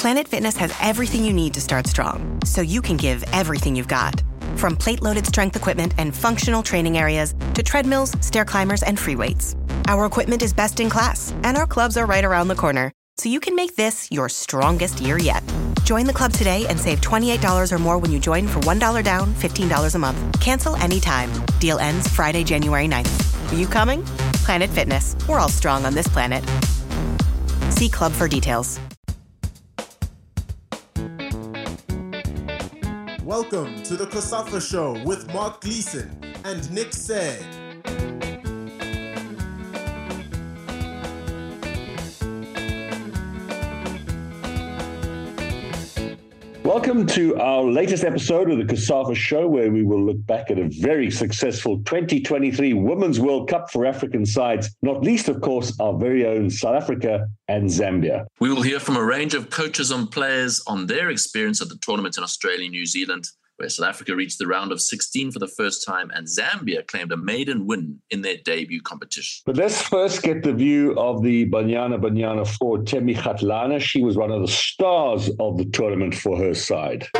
Planet Fitness has everything you need to start strong, so you can give everything you've got. From plate-loaded strength equipment and functional training areas to treadmills, stair climbers, and free weights. Our equipment is best in class, and our clubs are right around the corner, so you can make this your strongest year yet. Join the club today and save $28 or more when you join for $1 down, $15 a month. Cancel anytime. Deal ends Friday, January 9th. Are you coming? Planet Fitness. We're all strong on this planet. See club for details. Welcome to the COSAFA Show with Mark Gleeson and Nick Said. Welcome to our latest episode of the COSAFA Show, where we will look back at a very successful 2023 Women's World Cup for African sides, not least, of course, our very own South Africa and Zambia. We will hear from a range of coaches and players on their experience at the tournament in Australia and New Zealand, where South Africa reached the round of 16 for the first time and Zambia claimed a maiden win in their debut competition. But let's first get the view of the Banyana forward, Thembi Kgatlana. She was one of the stars of the tournament for her side.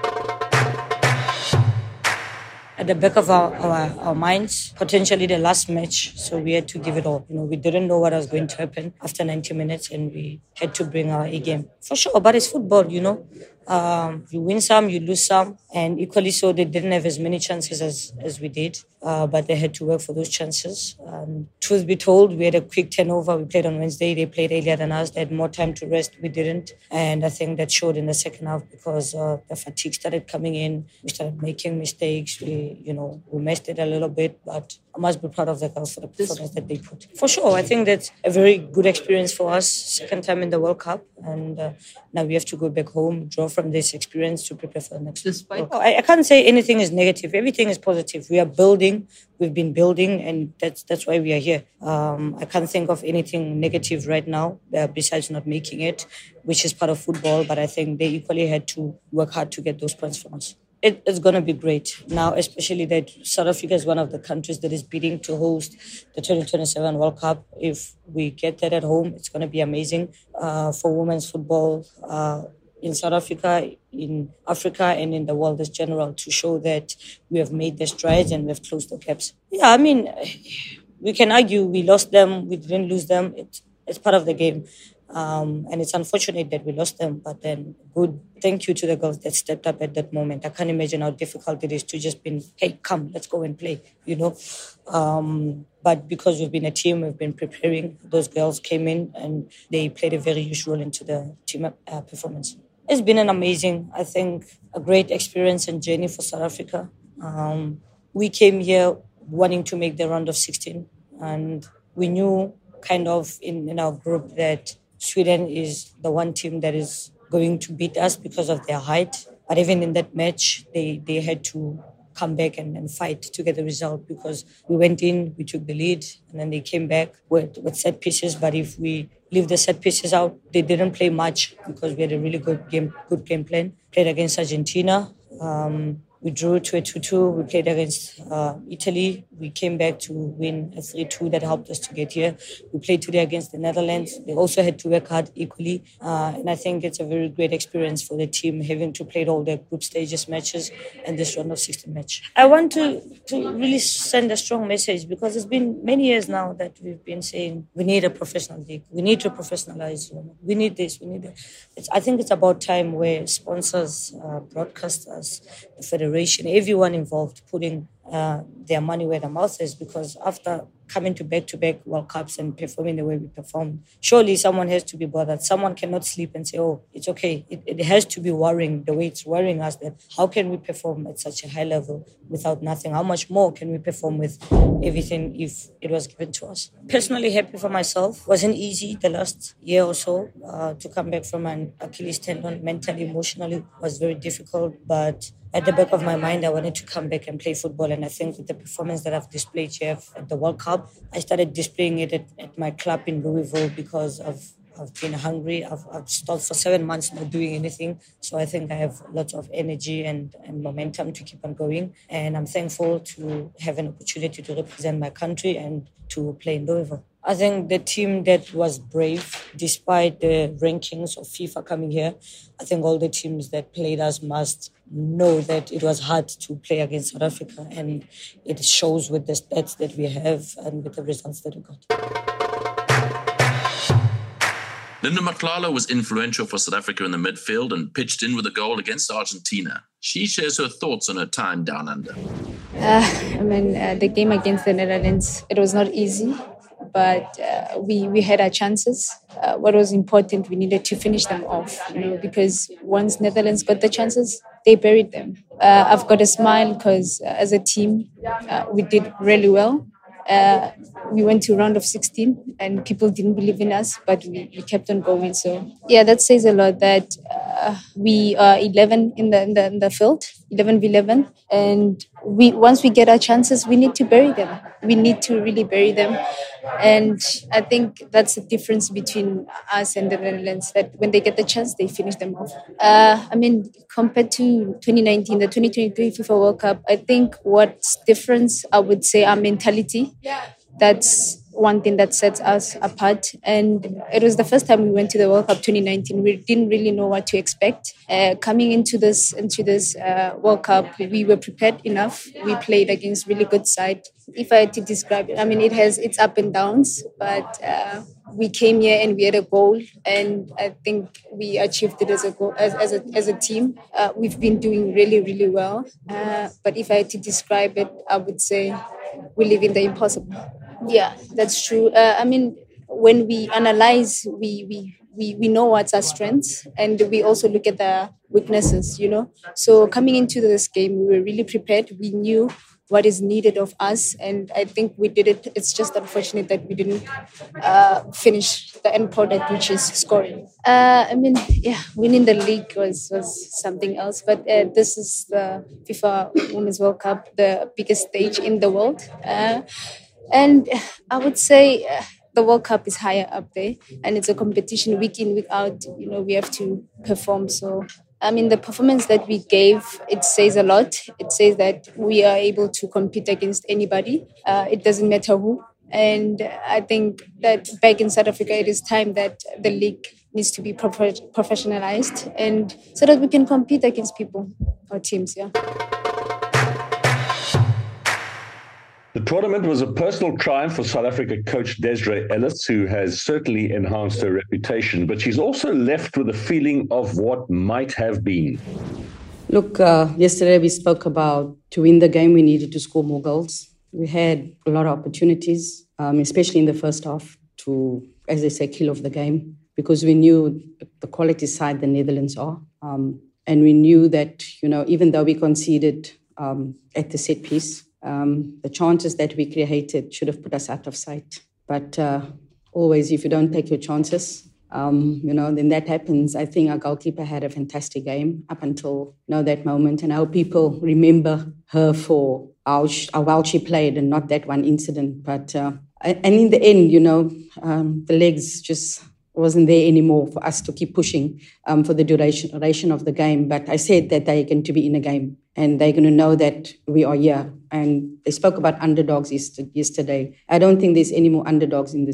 At the back of our minds, potentially the last match, so we had to give it all. We didn't know what was going to happen after 90 minutes, and we had to bring our A game. For sure, but it's football, You win some, you lose some, and equally so, they didn't have as many chances as we did, but they had to work for those chances. Truth be told, we had a quick turnover. We played on Wednesday. They played earlier than us. They had more time to rest. We didn't, and I think that showed in the second half because the fatigue started coming in. We started making mistakes. We messed it a little bit, but I must be proud of the girls for the performance that they put. For sure, I think that's a very good experience for us. Second time in the World Cup, and now we have to go back home, draw from this experience to prepare for the next. I can't say anything is negative. Everything is positive. We are building. We've been building, and that's why we are here. I can't think of anything negative right now besides not making it, which is part of football. But I think they equally had to work hard to get those points from us. It's going to be great now, especially that South Africa is one of the countries that is bidding to host the 2027 World Cup. If we get that at home, it's going to be amazing for women's football in South Africa, in Africa, and in the world as general, to show that we have made the strides and we have closed the gaps. Yeah, I mean, we can argue we lost them, we didn't lose them. It's part of the game. And it's unfortunate that we lost them, but then good thank you to the girls that stepped up at that moment. I can't imagine how difficult it is to just be, hey, come, let's go and play, But because we've been a team, we've been preparing, those girls came in and they played a very huge role into the team performance. It's been an amazing, I think, a great experience and journey for South Africa. We came here wanting to make the round of 16, and we knew kind of in our group that Sweden is the one team that is going to beat us because of their height. But even in that match, they had to come back and fight to get the result because we went in, we took the lead, and then they came back with set pieces. But if we leave the set pieces out, they didn't play much because we had a really good game plan. Played against Argentina. We drew to a 2-2. We played against Italy. We came back to win a 3-2 that helped us to get here. We played today against the Netherlands. They also had to work hard equally. And I think it's a very great experience for the team having to play all the group stages matches and this round of 16 match. I want to really send a strong message because it's been many years now that we've been saying we need a professional league. We need to professionalize. We need this. We need that. I think it's about time where sponsors, broadcasters, the federation, everyone involved putting their money where their mouth is, because after coming to back-to-back World Cups and performing the way we performed, surely someone has to be bothered. Someone cannot sleep and say, oh, it's okay. It has to be worrying the way it's worrying us, that how can we perform at such a high level without nothing? How much more can we perform with everything if it was given to us? Personally happy for myself. Wasn't easy the last year or so to come back from an Achilles tendon. Mentally, emotionally was very difficult, but at the back of my mind, I wanted to come back and play football. And I think with the performance that I've displayed here at the World Cup, I started displaying it at my club in Louisville because I've been hungry. I've stalled for 7 months not doing anything. So I think I have lots of energy and momentum to keep on going. And I'm thankful to have an opportunity to represent my country and to play in Louisville. I think the team that was brave, despite the rankings of FIFA coming here, I think all the teams that played us must know that it was hard to play against South Africa, and it shows with the stats that we have and with the results that we got. Linda Matlala was influential for South Africa in the midfield and pitched in with a goal against Argentina. She shares her thoughts on her time down under. The game against the Netherlands, it was not easy, but we had our chances. What was important, we needed to finish them off, because once Netherlands got the chances, they buried them. I've got a smile because as a team, we did really well. We went to round of 16 and people didn't believe in us, but we kept on going. So yeah, that says a lot that we are 11 in the field, 11v11. And once we get our chances, we need to bury them. We need to really bury them. And I think that's the difference between us and the Netherlands, that when they get the chance, they finish them off. Compared to 2019, the 2023 FIFA World Cup, I think what's different, I would say, our mentality. That's one thing that sets us apart. And it was the first time we went to the World Cup 2019. We didn't really know what to expect. Coming into this World Cup, we were prepared enough. We played against really good side. If I had to describe it, it has its up and downs, but we came here and we had a goal, and I think we achieved it as a goal, as a team. We've been doing really, really well. But if I had to describe it, I would say we live in the impossible. Yeah, that's true. When we analyze, we know what's our strengths, and we also look at the weaknesses, So coming into this game, we were really prepared. We knew what is needed of us, and I think we did it. It's just unfortunate that we didn't finish the end product, which is scoring. Winning the league was something else, but this is the FIFA Women's World Cup, the biggest stage in the world. And I would say the World Cup is higher up there, and it's a competition week in, week out. We have to perform. So, the performance that we gave, it says a lot. It says that we are able to compete against anybody. It doesn't matter who. And I think that back in South Africa, it is time that the league needs to be professionalized, and so that we can compete against people or teams. Yeah. The tournament was a personal triumph for South Africa coach Desiree Ellis, who has certainly enhanced her reputation, but she's also left with a feeling of what might have been. Look, yesterday we spoke about to win the game, we needed to score more goals. We had a lot of opportunities, especially in the first half, to, as they say, kill off the game, because we knew the quality side the Netherlands are. And we knew that, even though we conceded at the set piece, the chances that we created should have put us out of sight. But always, if you don't take your chances, then that happens. I think our goalkeeper had a fantastic game up until that moment. And I hope people remember her for how well she played and not that one incident. But and in the end, the legs just wasn't there anymore for us to keep pushing for the duration of the game. But I said that they're going to be in a game and they're going to know that we are here. And they spoke about underdogs yesterday. I don't think there's any more underdogs in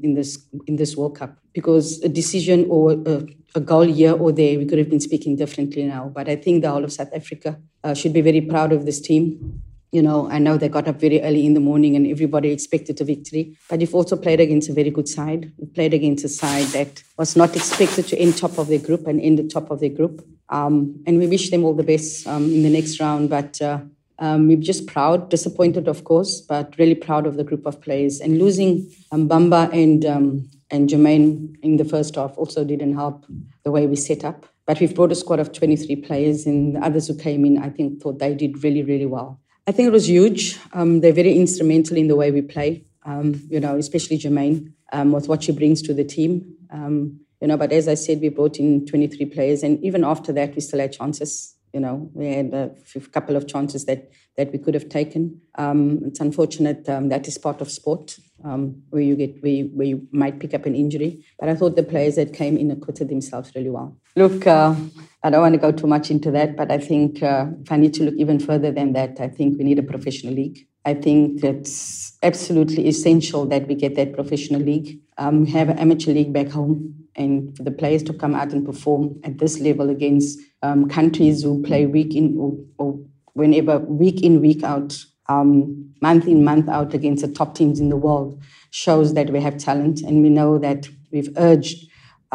this World Cup, because a decision or a goal here or there, we could have been speaking differently now. But I think the whole of South Africa should be very proud of this team. I know they got up very early in the morning and everybody expected a victory. But you've also played against a very good side. You played against a side that was not expected to end top of their group and end the top of their group. And we wish them all the best in the next round. But we're just proud, disappointed, of course, but really proud of the group of players. And losing Bamba and Jermaine in the first half also didn't help the way we set up. But we've brought a squad of 23 players, and the others who came in, I think, thought they did really, really well. I think it was huge. They're very instrumental in the way we play, especially Jermaine, with what she brings to the team. But as I said, we brought in 23 players, and even after that, we still had chances. We had a couple of chances that we could have taken. It's unfortunate that is part of sport, where you might pick up an injury. But I thought the players that came in acquitted themselves really well. Look, I don't want to go too much into that, but I think if I need to look even further than that, I think we need a professional league. I think it's absolutely essential that we get that professional league. We have an amateur league back home, and for the players to come out and perform at this level against countries who play week in or whenever, week in, week out, month in, month out against the top teams in the world shows that we have talent. And we know that we've urged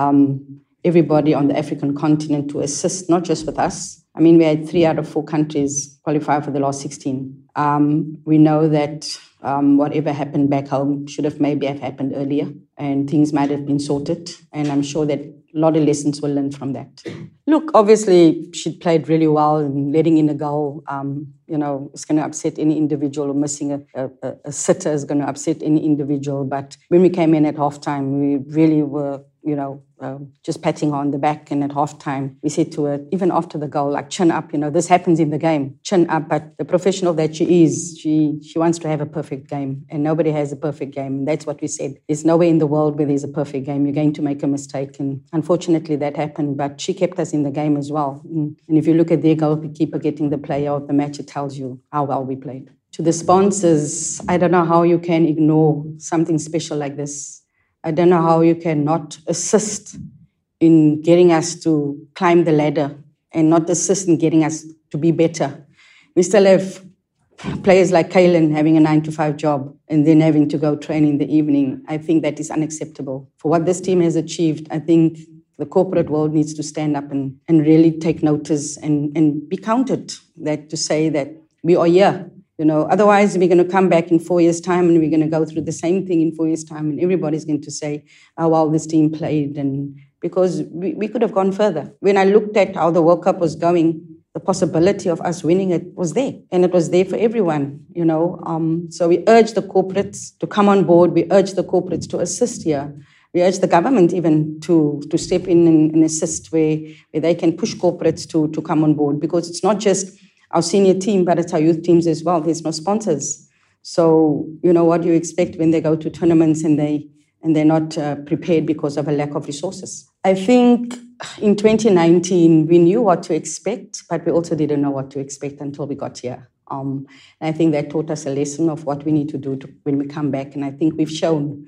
everybody on the African continent to assist, not just with us. I mean, we had 3 out of 4 countries qualify for the last 16. We know that whatever happened back home should have maybe have happened earlier, and things might have been sorted. And I'm sure that a lot of lessons were learned from that. Look, obviously, she played really well, and letting in a goal, it's going to upset any individual, or missing a sitter is going to upset any individual. But when we came in at halftime, we really were, just patting her on the back. And at halftime, we said to her, even after the goal, like, chin up, this happens in the game, chin up. But the professional that she is, she wants to have a perfect game, and nobody has a perfect game. And that's what we said. There's nowhere in the world where there's a perfect game. You're going to make a mistake. And unfortunately, that happened. But she kept us in the game as well. And if you look at their goalkeeper getting the player of the match, it tells you how well we played. To the sponsors, I don't know how you can ignore something special like this. I don't know how you can not assist in getting us to climb the ladder and not assist in getting us to be better. We still have players like Kaylin having a 9-to-5 job and then having to go train in the evening. I think that is unacceptable. For what this team has achieved, I think the corporate world needs to stand up and really take notice and be counted, that to say that we are here. Otherwise we're going to come back in 4 years' time and we're going to go through the same thing in 4 years' time, and everybody's going to say, how well this team played, and because we could have gone further. When I looked at how the World Cup was going, the possibility of us winning it was there, and it was there for everyone, So we urge the corporates to come on board. We urge the corporates to assist here. We urge the government even to step in and assist where they can push corporates to come on board, because it's not just our senior team, but it's our youth teams as well. There's no sponsors. So, what do you expect when they go to tournaments and they're not prepared because of a lack of resources? I think in 2019, we knew what to expect, but we also didn't know what to expect until we got here. And I think that taught us a lesson of what we need to do when we come back. And I think we've shown,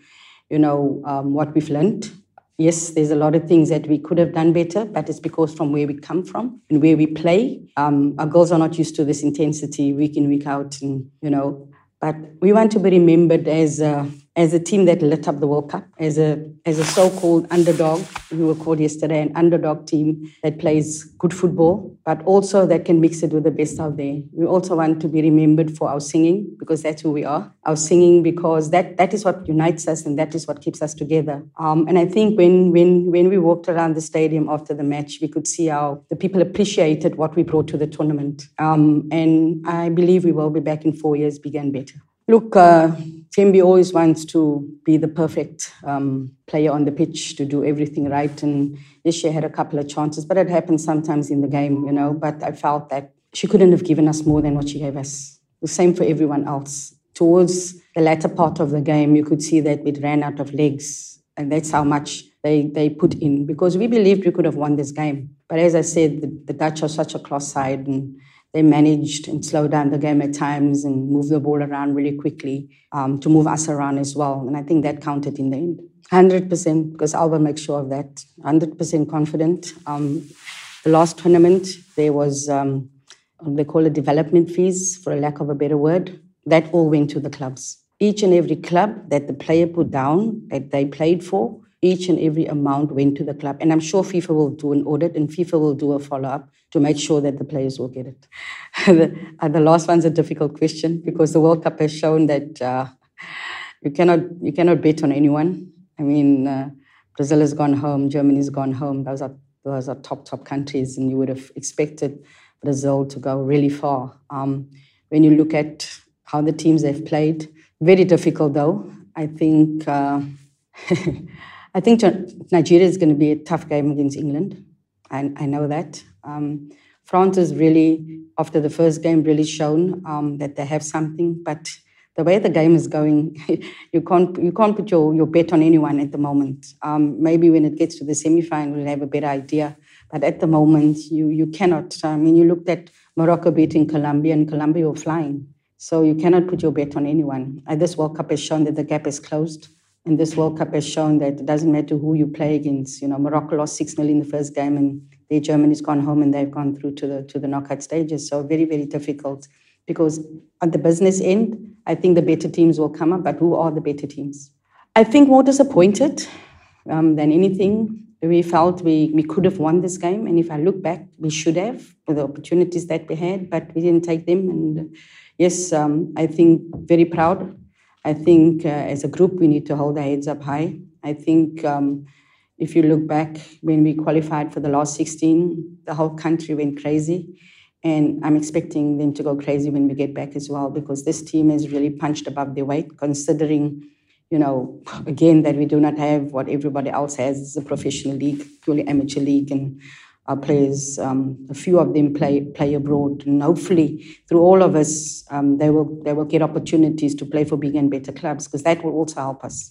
what we've learned. Yes, there's a lot of things that we could have done better, but it's because from where we come from and where we play, our girls are not used to this intensity week in, week out, and but we want to be remembered as a team that lit up the World Cup, as a so-called underdog. We were called yesterday an underdog team that plays good football, but also that can mix it with the best out there. We also want to be remembered for our singing, because that's who we are. Our singing, because that is what unites us and that is what keeps us together. And I think when we walked around the stadium after the match, we could see how the people appreciated what we brought to the tournament. And I believe we will be back in 4 years, bigger and better. Look, Thembi always wants to be the perfect player on the pitch, to do everything right. And yes, she had a couple of chances, but it happens sometimes in the game, But I felt that she couldn't have given us more than what she gave us. The same for everyone else. Towards the latter part of the game, you could see that it ran out of legs. And that's how much they put in, because we believed we could have won this game. But as I said, the Dutch are such a class side, and they managed and slowed down the game at times and moved the ball around really quickly to move us around as well. And I think that counted in the end. 100%, because Alba makes sure of that. 100% confident. The last tournament, there was, they call it development fees, for a lack of a better word. That all went to the clubs. Each and every club that the player put down, that they played for, each and every amount went to the club. And I'm sure FIFA will do an audit and FIFA will do a follow-up to make sure that the players will get it. The last one's a difficult question, because the World Cup has shown that you cannot bet on anyone. I mean, Brazil has gone home, Germany's gone home. Those are top countries, and you would have expected Brazil to go really far. When you look at how the teams have played, very difficult though. I think Nigeria is going to be a tough game against England. I know that. France has really, after the first game, really shown that they have something. But the way the game is going, you can't put your bet on anyone at the moment. Maybe when it gets to the semi-final, we'll have a better idea. But at the moment, you cannot. I mean, you looked at Morocco beating Colombia, and Colombia were flying. So you cannot put your bet on anyone. This World Cup has shown that the gap is closed. And this World Cup has shown that it doesn't matter who you play against. Morocco lost 6-0 in the first game, and Germany's gone home and they've gone through to the knockout stages. So very, very difficult. Because at the business end, I think the better teams will come up. But who are the better teams? I think more disappointed than anything. We felt we could have won this game. And if I look back, we should have with the opportunities that we had, but we didn't take them. And yes, I think very proud. I think as a group, we need to hold our heads up high. I think if you look back, when we qualified for the last 16, the whole country went crazy. And I'm expecting them to go crazy when we get back as well, because this team has really punched above their weight, considering, again, that we do not have what everybody else has. It's a professional league, purely amateur league, and our players, a few of them play abroad, and hopefully through all of us, they will get opportunities to play for bigger and better clubs, because that will also help us.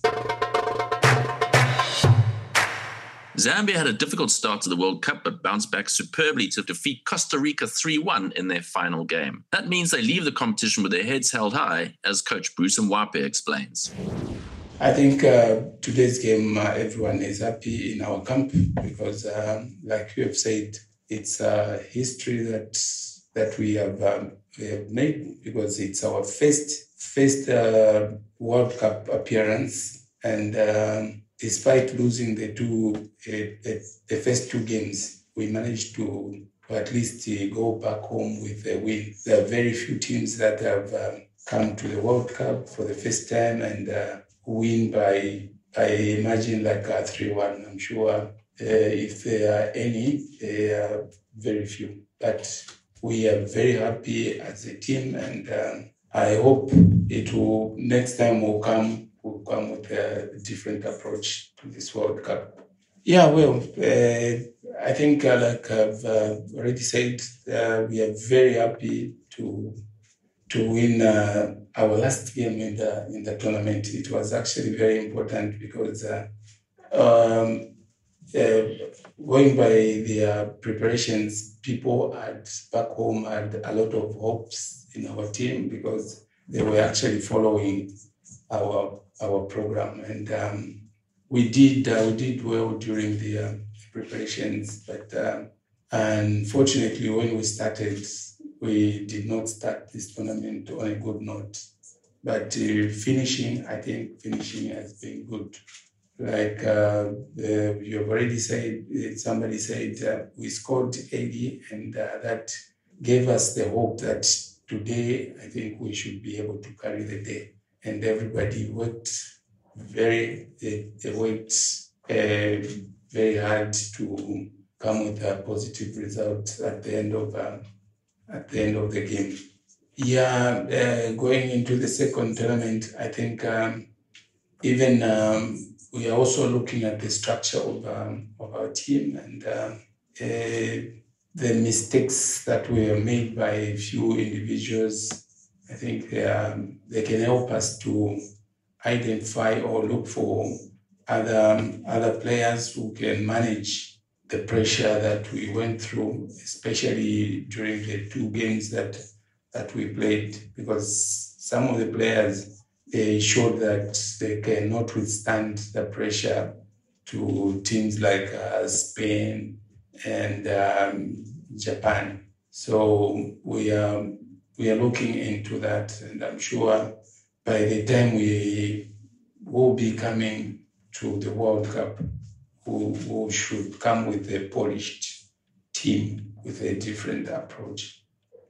Zambia had a difficult start to the World Cup, but bounced back superbly to defeat Costa Rica 3-1 in their final game. That means they leave the competition with their heads held high, as coach Bruce Mwape explains. I think today's game, everyone is happy in our camp because, like you have said, it's history that we have made, because it's our first World Cup appearance, and despite losing the first two games, we managed to at least go back home with a win. There are very few teams that have come to the World Cup for the first time and win by, I imagine, like 3-1. I'm sure if there are any, they are very few. But we are very happy as a team, and I hope next time we'll come with a different approach to this World Cup. Yeah, well, I think, like I've already said, we are very happy to win our last game in the tournament. It was actually very important because going by the preparations, people back home had a lot of hopes in our team because they were actually following our program, and we did well during the preparations, but unfortunately, when we started, we did not start this tournament on a good note. But finishing has been good. Like you have already said, somebody said we scored 80, and that gave us the hope that today, I think we should be able to carry the day. And everybody worked very hard to come with a positive result at the end of the game. Yeah, going into the second tournament, I think even we are also looking at the structure of our team, and the mistakes that were made by a few individuals. I think they can help us to identify or look for other players who can manage the pressure that we went through, especially during the two games that we played, because some of the players, they showed that they cannot withstand the pressure to teams like Spain and Japan. So we are looking into that, and I'm sure by the time we will be coming to the World Cup, we should come with a polished team with a different approach.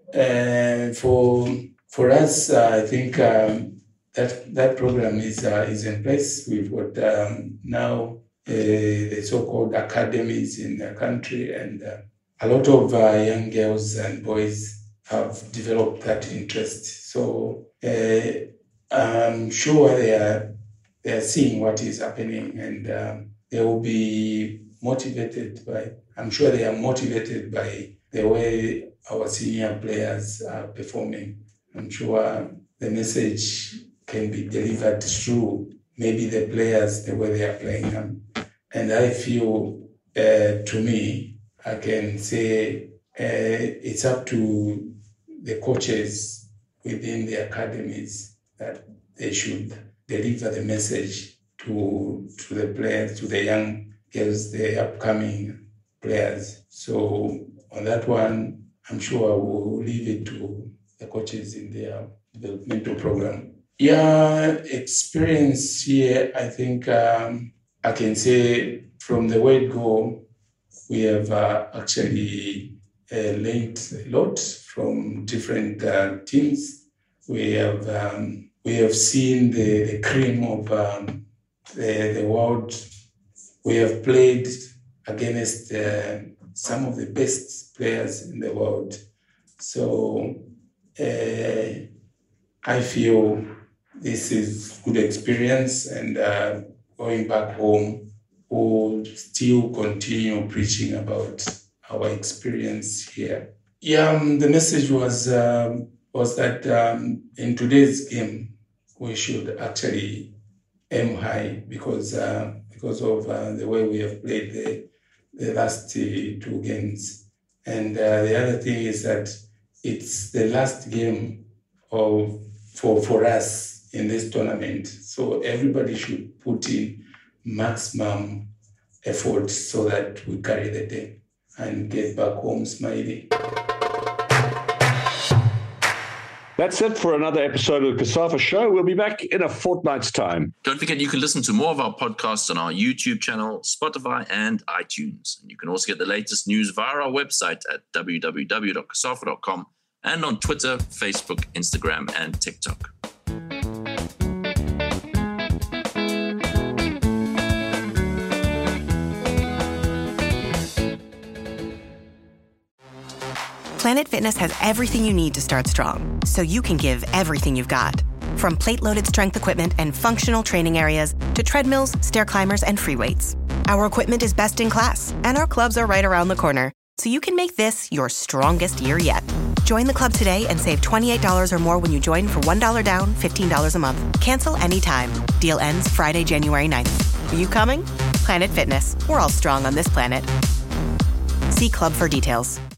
For us, I think that program is in place. We've got now the so-called academies in the country, and a lot of young girls and boys have developed that interest. So I'm sure they are seeing what is happening, and they will be motivated by. I'm sure they are motivated by the way our senior players are performing. I'm sure the message can be delivered through maybe the players, the way they are playing. And I feel, to me, I can say it's up to the coaches within the academies that they should deliver the message to the players, to the young girls, the upcoming players. So on that one, I'm sure I will leave it to the coaches in their developmental program. Yeah, experience here, I think I can say from the word go, we have actually learned a lot from different teams. We have seen the cream of the world. We have played against some of the best players in the world. So I feel this is good experience, and going back home, we'll still continue preaching about our experience here. Yeah, the message was that in today's game, we should actually aim high because of the way we have played the last two games. And the other thing is that it's the last game for us in this tournament. So everybody should put in maximum effort so that we carry the day and get back home smiling. That's it for another episode of the COSAFA Show. We'll be back in a fortnight's time. Don't forget, you can listen to more of our podcasts on our YouTube channel, Spotify, and iTunes. And you can also get the latest news via our website at www.cosafa.com and on Twitter, Facebook, Instagram, and TikTok. Planet Fitness has everything you need to start strong, so you can give everything you've got. From plate-loaded strength equipment and functional training areas to treadmills, stair climbers, and free weights. Our equipment is best in class, and our clubs are right around the corner, so you can make this your strongest year yet. Join the club today and save $28 or more when you join for $1 down, $15 a month. Cancel anytime. Deal ends Friday, January 9th. Are you coming? Planet Fitness. We're all strong on this planet. See club for details.